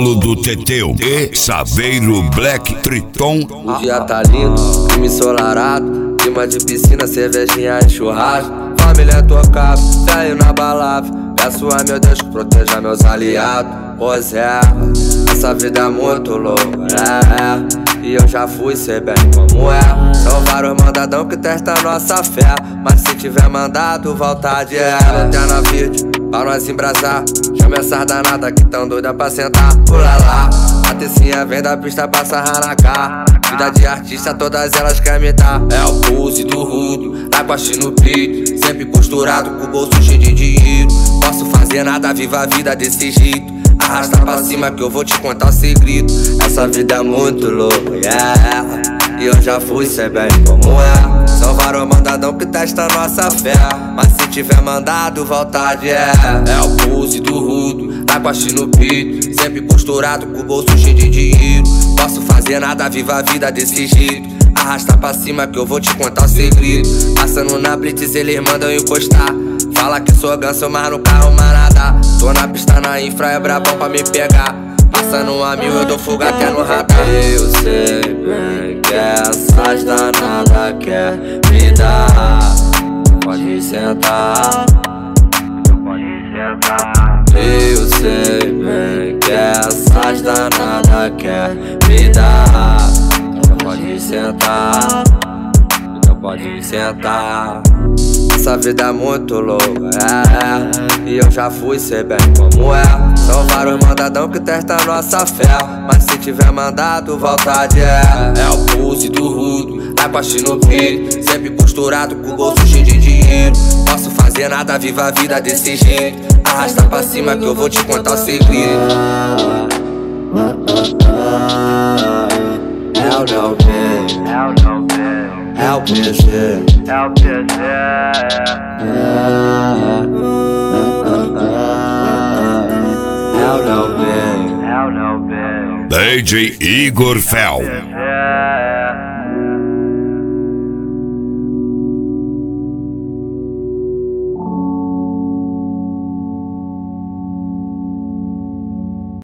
Paulo do Teteu e Saveiro Black Triton. O dia tá lindo, clima ensolarado, clima de piscina, cervejinha e churrasco. Família tocada, velho na balada. Peço a meu Deus que proteja meus aliados. Pois é, essa vida é muito louca, e eu já fui, sei bem como é. São vários mandadão que testam nossa fé, mas se tiver mandado, volta de Lanterna verde, pra nós embrasar. Chama essas danadas que tão doida pra sentar. Pula lá, a tecinha vem da pista pra sarrar na cara. Vida de artista, todas elas querem me dar. É o pulse do rudo, tá com a no peito, sempre posturado com o bolso cheio de dinheiro. Posso fazer nada, viva a vida desse jeito. Arrasta pra cima que eu vou te contar o segredo. Essa vida é muito louca, e eu já fui, sei bem como é. São vários mandadão que testam nossa fé, mas se tiver mandado, volta de É o pulse do rudo, tá com a no peito, sempre posturado com o bolso cheio de dinheiro. Posso fazer nada, viva a vida desse jeito. Arrasta pra cima que eu vou te contar o segredo. Passando na blitz, eles mandam encostar. Fala que sou ganso, mas no carro manada. Tô na pista, na infra, é brabão pra me pegar. Passando a 1000, eu dou fuga até no radar. Eu sei bem que essas danadas quer me dar. Pode sentar, pode sentar. Eu sei bem que essas danadas quer me dar. Pode sentar, então pode sentar. Essa vida é muito louca, e eu já fui, sei bem como é. São vários mandadão que testam nossa fé, mas se tiver mandado, volta de É o pulse do rudo, tá com a no peito, sempre posturado com o bolso cheio de dinheiro. Posso fazer nada, viva a vida desse jeito. Arrasta pra cima que eu vou te contar o segredo. É o PG. DJ Igor Fel.